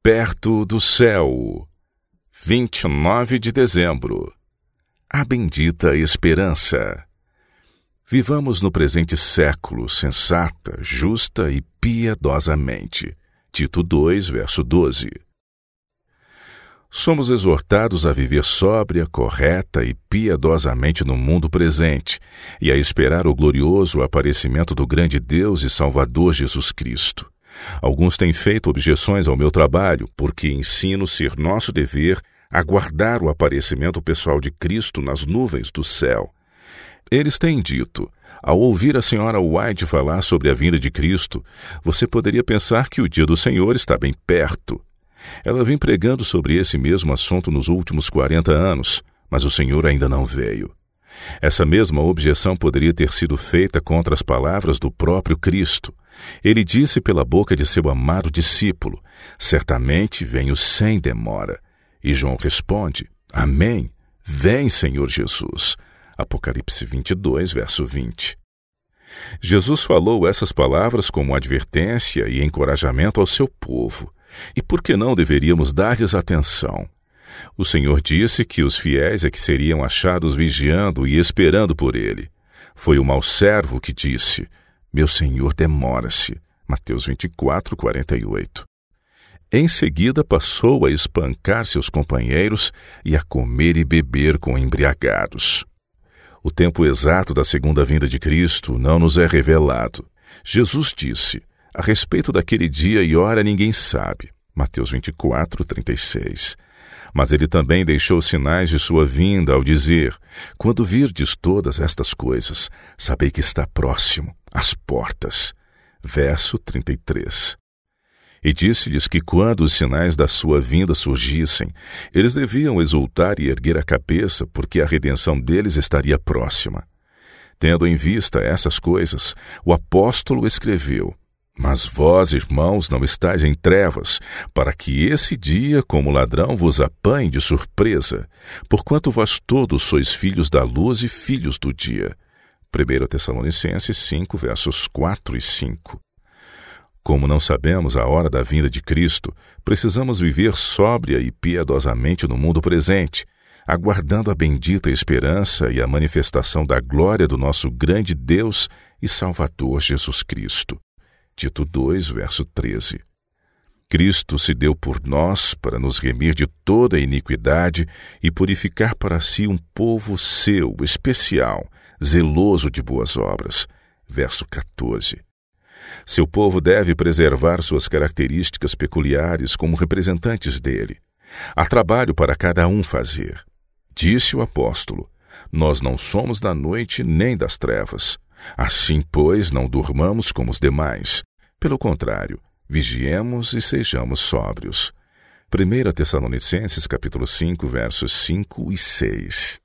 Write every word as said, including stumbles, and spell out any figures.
Perto do céu, vinte e nove de dezembro. A bendita esperança. Vivamos no presente século sensata, justa e piedosamente. Tito dois, verso doze. Somos exortados a viver sóbria, correta e piedosamente no mundo presente e a esperar o glorioso aparecimento do grande Deus e Salvador Jesus Cristo. Alguns têm feito objeções ao meu trabalho, porque ensino ser nosso dever aguardar o aparecimento pessoal de Cristo nas nuvens do céu. Eles têm dito, ao ouvir a senhora White falar sobre a vinda de Cristo, você poderia pensar que o dia do Senhor está bem perto. Ela vem pregando sobre esse mesmo assunto nos últimos quarenta anos, mas o Senhor ainda não veio. Essa mesma objeção poderia ter sido feita contra as palavras do próprio Cristo. Ele disse pela boca de seu amado discípulo, certamente venho sem demora. E João responde, amém, vem Senhor Jesus. Apocalipse vinte e dois, verso vinte. Jesus falou essas palavras como advertência e encorajamento ao seu povo. E por que não deveríamos dar-lhes atenção? O Senhor disse que os fiéis é que seriam achados vigiando e esperando por ele. Foi o mau servo que disse, meu Senhor demora-se. Mateus vinte e quatro, quarenta e oito. Em seguida passou a espancar seus companheiros e a comer e beber com embriagados. O tempo exato da segunda vinda de Cristo não nos é revelado. Jesus disse, a respeito daquele dia e hora ninguém sabe. Mateus vinte e quatro, trinta e seis. Mas ele também deixou sinais de sua vinda ao dizer, quando virdes todas estas coisas, sabei que está próximo, às portas. Verso trinta e três. E disse-lhes que quando os sinais da sua vinda surgissem, eles deviam exultar e erguer a cabeça, porque a redenção deles estaria próxima. Tendo em vista essas coisas, o apóstolo escreveu, mas vós, irmãos, não estáis em trevas, para que esse dia, como ladrão, vos apanhe de surpresa, porquanto vós todos sois filhos da luz e filhos do dia. primeira Tessalonicenses cinco, versos quatro e cinco. Como não sabemos a hora da vinda de Cristo, precisamos viver sóbria e piedosamente no mundo presente, aguardando a bendita esperança e a manifestação da glória do nosso grande Deus e Salvador Jesus Cristo. Tito dois, verso treze. Cristo se deu por nós para nos remir de toda a iniquidade e purificar para si um povo seu, especial, zeloso de boas obras. Verso quatorze. Seu povo deve preservar suas características peculiares como representantes dele. Há trabalho para cada um fazer. Disse o apóstolo, nós não somos da noite nem das trevas. Assim, pois, não durmamos como os demais. Pelo contrário, vigiemos e sejamos sóbrios. primeira Tessalonicenses, capítulo cinco, versos cinco e seis.